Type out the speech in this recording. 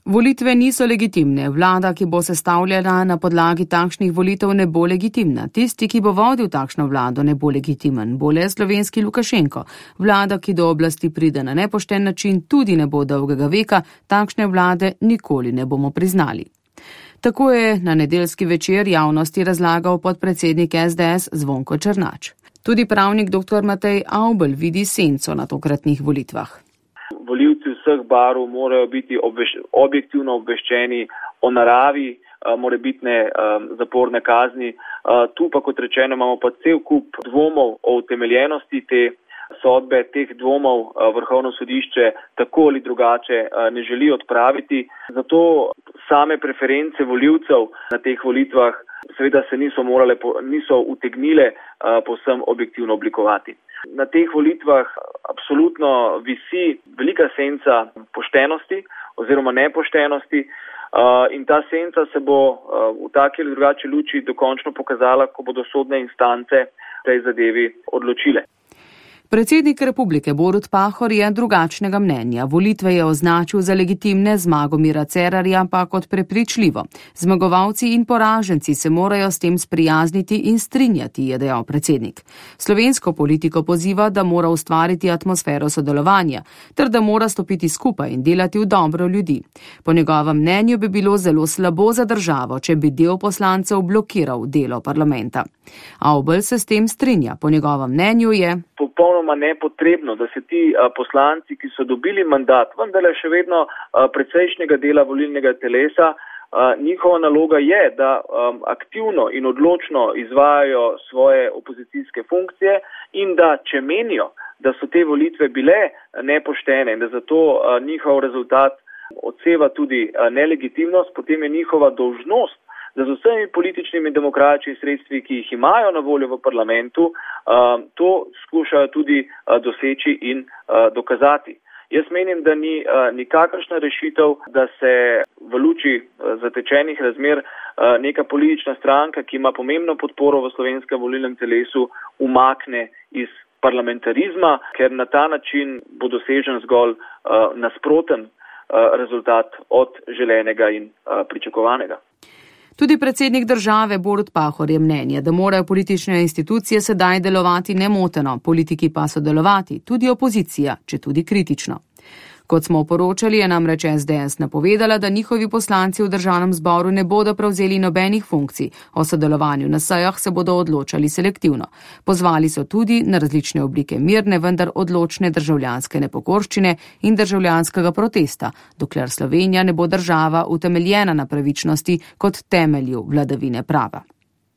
Volitve niso legitimne. Vlada, ki bo sestavljena na podlagi takšnih volitev, ne bo legitimna. Tisti, ki bo vodil takšno vlado, ne bo legitimen. Bo le slovenski Lukašenko. Vlada, ki do oblasti pride na nepošten način, tudi ne bo dolgega veka. Takšne vlade nikoli ne bomo priznali. Tako je na nedeljski večer javnosti razlagal podpredsednik SDS Zvonko Černač. Tudi pravnik dr. Matej Avbelj vidi senco na tokratnih volitvah. Volivci vseh barv morajo biti objektivno obveščeni o naravi morebitne zaporne kazni. Tu pa, kot rečeno, imamo pa cel kup dvomov o utemeljenosti te sodbe. Teh dvomov Vrhovno sodišče tako ali drugače ne želi odpraviti. Zato same preference volivcev na teh volitvah seveda se niso utegnile povsem objektivno oblikovati. Na teh volitvah absolutno visi velika senca poštenosti oziroma nepoštenosti in ta senca se bo v taki ali drugačni luči dokončno pokazala, ko bodo sodne instance v tej zadevi odločile. Predsednik republike Borut Pahor je drugačnega mnenja. Volitve je označil za legitimne, zmago Mira Cerarja pa kot prepričljivo. Zmagovalci in poraženci se morajo s tem sprijazniti in strinjati, je dejal predsednik. Slovensko politiko poziva, da mora ustvariti atmosfero sodelovanja, ter da mora stopiti skupaj in delati v dobro ljudi. Po njegovem mnenju bi bilo zelo slabo za državo, če bi del poslancev blokiral delo parlamenta. Avbelj se s tem strinja. Po njegovem mnenju je popolnoma nepotrebno, da se ti poslanci, ki so dobili mandat, vendarle še vedno precejšnjega dela volilnega telesa, njihova naloga je, da aktivno in odločno izvajajo svoje opozicijske funkcije in da, če menijo, da so te volitve bile nepoštene in da zato njihov rezultat odseva tudi nelegitimnost, potem je njihova dolžnost, da z vsemi političnimi in demokratičnimi sredstvi, ki jih imajo na voljo v parlamentu, to skušajo tudi doseči in dokazati. Jaz menim, da ni nikakršna rešitev, da se v luči zatečenih razmer neka politična stranka, ki ima pomembno podporo v slovenskem volilnem telesu, umakne iz parlamentarizma, ker na ta način bo dosežen zgolj nasproten rezultat od želenega in pričakovanega. Tudi predsednik države Borut Pahor je mnenja, da morajo politične institucije sedaj delovati nemoteno, politiki pa sodelovati, tudi opozicija, če tudi kritično. Kot smo poročali, je namreč SDS napovedala, da njihovi poslanci v državnem zboru ne bodo prevzeli nobenih funkcij. O sodelovanju na sejah se bodo odločali selektivno. Pozvali so tudi na različne oblike mirne, vendar odločne državljanske nepokorščine in državljanskega protesta, dokler Slovenija ne bo država utemeljena na pravičnosti kot temelju vladavine prava.